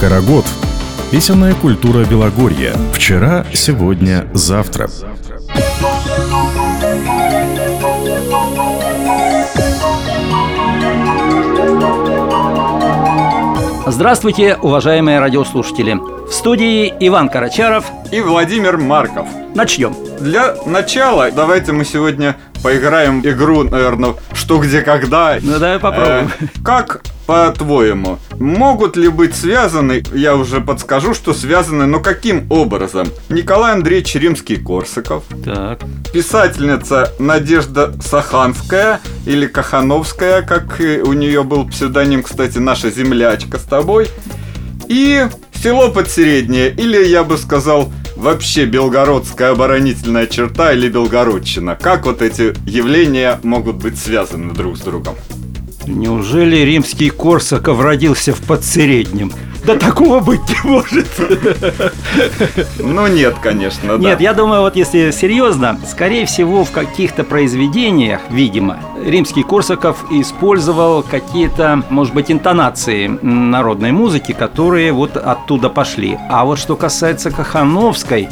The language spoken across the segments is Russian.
Карагод. Песенная культура Белогорья. Вчера, сегодня, завтра. Здравствуйте, уважаемые радиослушатели! В студии Иван Карачаров и Владимир Марков. Начнем. Для начала давайте мы сегодня поиграем игру, наверное, «Что, где, когда». Ну, давай попробуем. Как, по-твоему, могут ли быть связаны, я уже подскажу, что связаны, но каким образом? Николай Андреевич Римский-Корсаков, Так. писательница Надежда Саханская или Кахановская, как у нее был псевдоним, кстати, наша землячка с тобой, и село Подсереднее, или, я бы сказал, вообще белгородская оборонительная черта или белгородчина. Как вот эти явления могут быть связаны друг с другом? Неужели Римский-Корсаков родился в Подсереднем? Да такого быть не может. Ну нет, конечно, да. Нет, я думаю, вот если серьезно, скорее всего, в каких-то произведениях, видимо, Римский-Корсаков использовал какие-то, может быть, интонации народной музыки, которые вот оттуда пошли. А вот что касается Кахановской,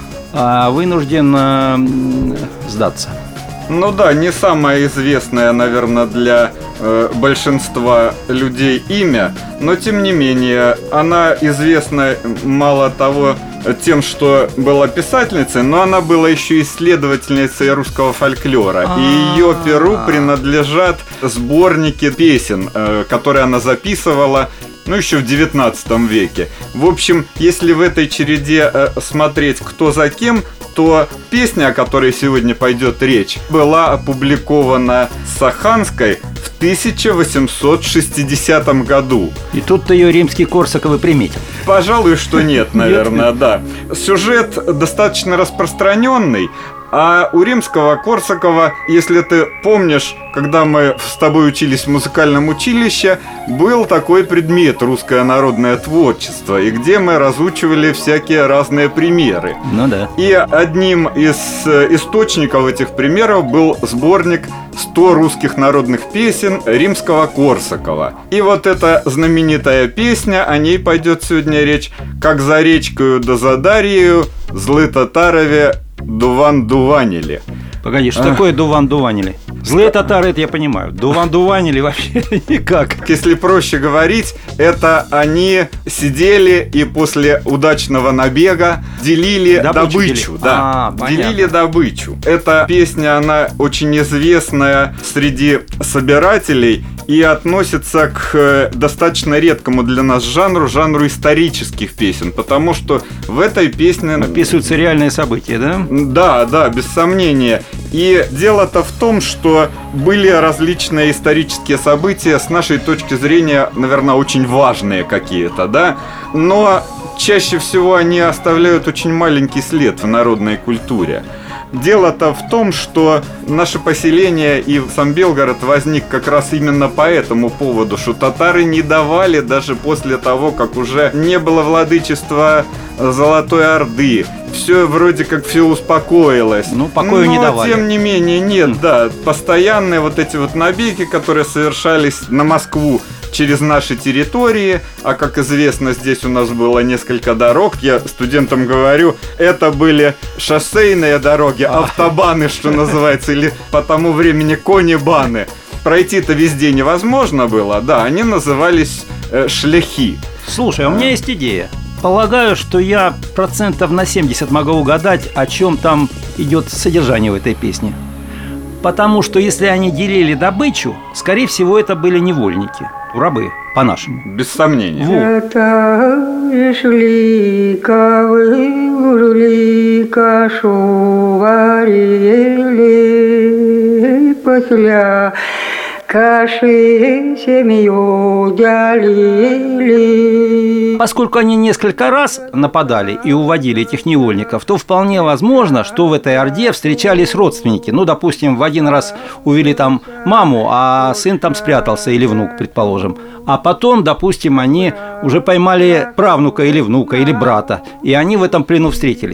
вынужден сдаться. Ну да, не самое известное, наверное, для большинства людей имя, но тем не менее, она известна мало того тем, что была писательницей, но она была еще исследовательницей русского фольклора. И ее перу принадлежат сборники песен, которые она записывала, ну, еще в 19 веке. В общем, если в этой череде смотреть кто за кем, то песня, о которой сегодня пойдет речь, была опубликована Саханской в 1860 году. И тут-то ее Римский-Корсаков и приметил. Пожалуй, что нет, наверное, да. Сюжет достаточно распространенный. А у Римского-Корсакова, если ты помнишь, когда мы с тобой учились в музыкальном училище, был такой предмет «Русское народное творчество», и где мы разучивали всякие разные примеры. Ну да. И одним из источников этих примеров был сборник «100 русских народных песен» Римского-Корсакова. И вот эта знаменитая песня, о ней пойдет сегодня речь: «Как за речкою да за Дарьею, злы татарове дуван-дуванили». Погоди, что такое дуван-дуванили? Злые татары, это я понимаю. Дуван-дуванили вообще никак. Если проще говорить, это они сидели и после удачного набега делили добычу. Да, делили добычу. Эта песня, она очень известная среди собирателей и относится к достаточно редкому для нас жанру исторических песен, потому что в этой песне описываются реальные события, да? Да, без сомнения. И дело-то в том, что были различные исторические события, с нашей точки зрения, наверное, очень важные какие-то, да? Но чаще всего они оставляют очень маленький след в народной культуре. Дело-то в том, что наше поселение и сам Белгород возник как раз именно по этому поводу, что татары не давали даже после того, как уже не было владычества Золотой Орды. Все вроде как все успокоилось. Ну, покою не давали. Но, тем не менее, нет, да. Постоянные вот эти вот набеги, которые совершались на Москву через наши территории, а как известно, здесь у нас было несколько дорог, я студентам говорю, это были шоссейные дороги, автобаны, что называется, или по тому времени кони-баны. Пройти-то везде невозможно было, да, они назывались шляхи. Слушай, у меня есть идея. Полагаю, что я процентов на 70 могу угадать, о чем там идет содержание в этой песне. Потому что если они делили добычу, скорее всего, это были невольники, рабы, по-нашему. Без сомнения. Каши семью делили. Поскольку они несколько раз нападали и уводили этих невольников, то вполне возможно, что в этой орде встречались родственники. Ну, допустим, в один раз увели там маму, а сын там спрятался, или внук, предположим. А потом, допустим, они уже поймали правнука или внука, или брата, и они в этом плену встретились.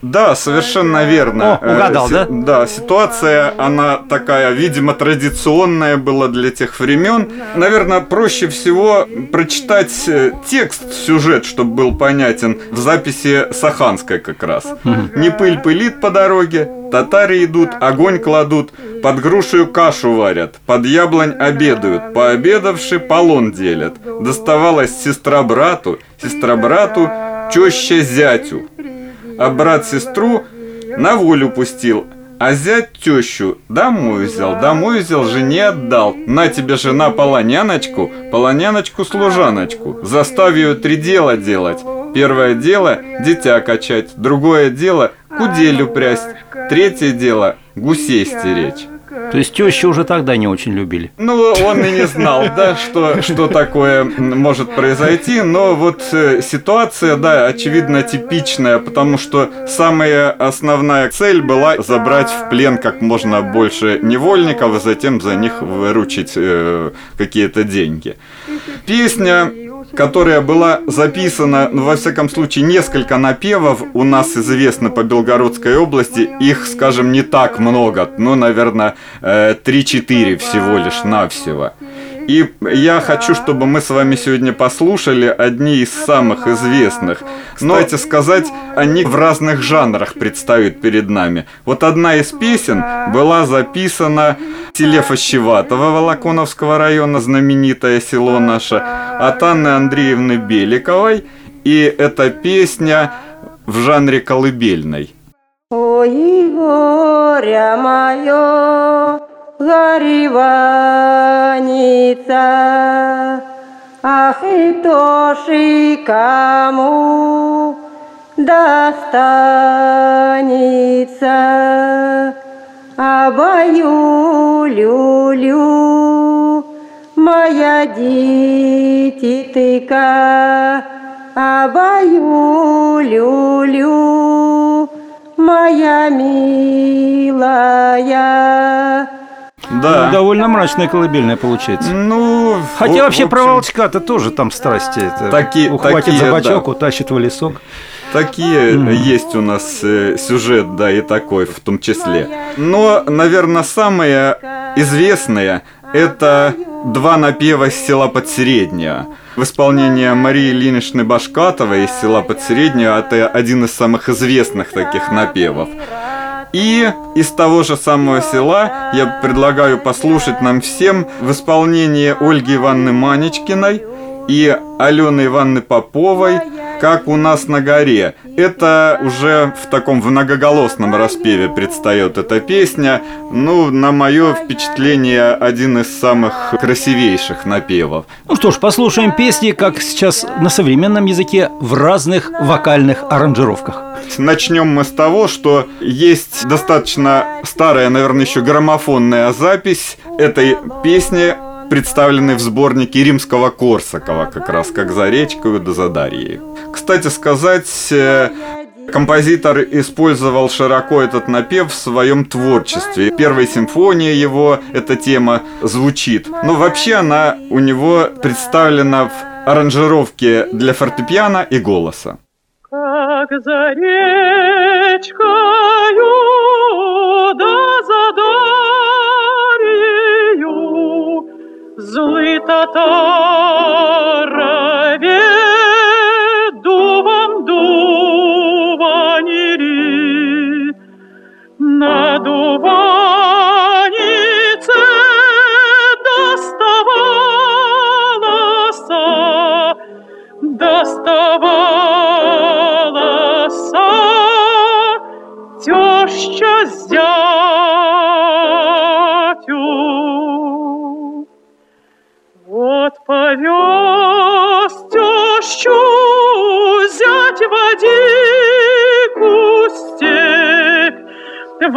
Да, совершенно верно. Угадал, да? Да, ситуация, она такая, видимо, традиционная была для тех времен. Наверное, проще всего прочитать текст, сюжет, чтобы был понятен, в записи Саханской как раз. «Не пыль пылит по дороге, татари идут, огонь кладут, под грушею кашу варят, под яблонь обедают, пообедавши полон делят. Доставалась сестра брату теща зятю. А брат сестру на волю пустил, а зять тещу домой взял, жене отдал. На тебе, жена, полоняночку, служаночку. Заставь ее 3 дела делать. Первое дело – дитя качать, другое дело – куделю прясть, третье дело – гусей стеречь». То есть тещу уже тогда не очень любили. Ну, он и не знал, да, что такое может произойти, но вот ситуация, да, очевидно типичная, потому что самая основная цель была забрать в плен как можно больше невольников и затем за них выручить какие-то деньги. Песня, которая была записана, ну, во всяком случае, несколько напевов у нас известны по Белгородской области, их, скажем, не так много, ну, наверное, 3-4 всего лишь навсего. И я хочу, чтобы мы с вами сегодня послушали одни из самых известных. Но, кстати сказать, они в разных жанрах предстают перед нами. Вот одна из песен была записана в селе Фащеватово Волоконовского района, знаменитое село наше, от Анны Андреевны Беликовой. И эта песня в жанре колыбельной. Ой, горе мое, гореваница, ах, и то ж и кому достанется, обою люлю, моя дитятка, обою люлю, моя милая. Да. Довольно мрачная колыбельная получается. Ну, Хотя вообще в про общем, волчка-то тоже там страсти. Это ухватит такие, за бочок, да. утащит в лесок. Такие есть у нас сюжет, да, и такой в том числе. Но, наверное, самые известные – это 2 напева из села Подсереднее. В исполнении Марии Ильиничны Башкатовой из села Подсереднее это один из самых известных таких напевов. И из того же самого села я предлагаю послушать нам всем в исполнении Ольги Ивановны Манечкиной и Алены Ивановны Поповой «Как у нас на горе». Это уже в таком многоголосном распеве предстает эта песня. Ну, на мое впечатление, один из самых красивейших напевов. Ну что ж, послушаем песни, как сейчас на современном языке, в разных вокальных аранжировках. Начнем мы с того, что есть достаточно старая, наверное, еще граммофонная запись этой песни, представленной в сборнике Римского-Корсакова, как раз «Как за речкою да за Дарьей». Кстати сказать, композитор использовал широко этот напев в своем творчестве. В первой симфонии его эта тема звучит. Но вообще она у него представлена в аранжировке для фортепиано и голоса. Как за речкою да за Дарью злый татарове дубом дуванери на дуванице доставалась теща зятю. Вот повез тещу зять в дикую степь, в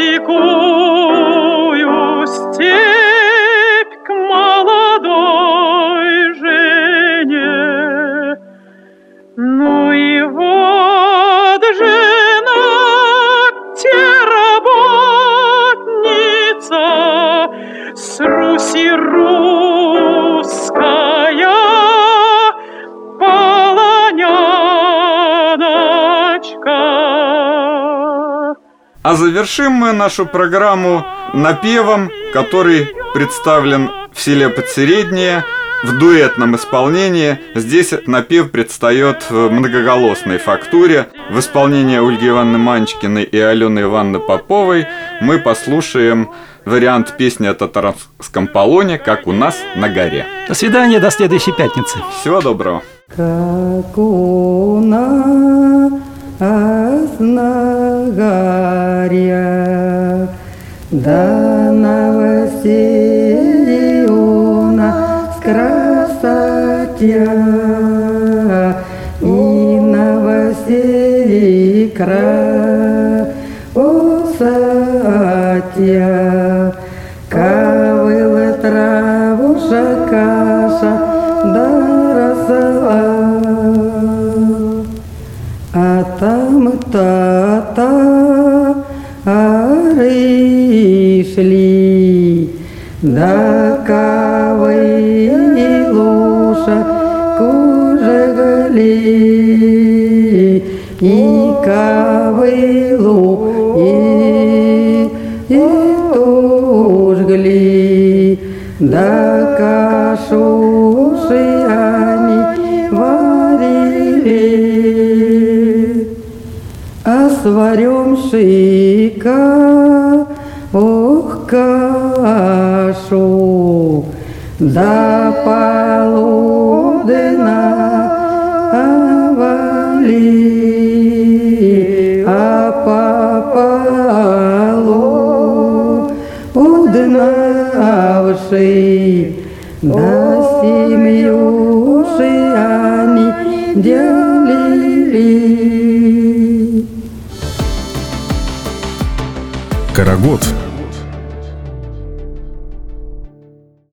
дикую степь к молодой жене. Ну и вот жена, те работница, с Руси русская полоняночка. А завершим мы нашу программу напевом, который представлен в селе Подсереднее в дуэтном исполнении. Здесь напев предстает в многоголосной фактуре. В исполнении Ольги Ивановны Манчкиной и Алены Ивановны Поповой мы послушаем вариант песни о татарском полоне «Как у нас на горе». До свидания, до следующей пятницы. Всего доброго. Как у нас на горе, да новоселье у нас красоте, и новоселье красоте, ковыла травуша каша, да росла. А там татары шли, да ковылуша кужегли, и ковылу, и тужгли, да кашуши они варили. А сварем шика, ох, кашу, да полудна овали, а полуднавши, да семьюши они делили. Карагод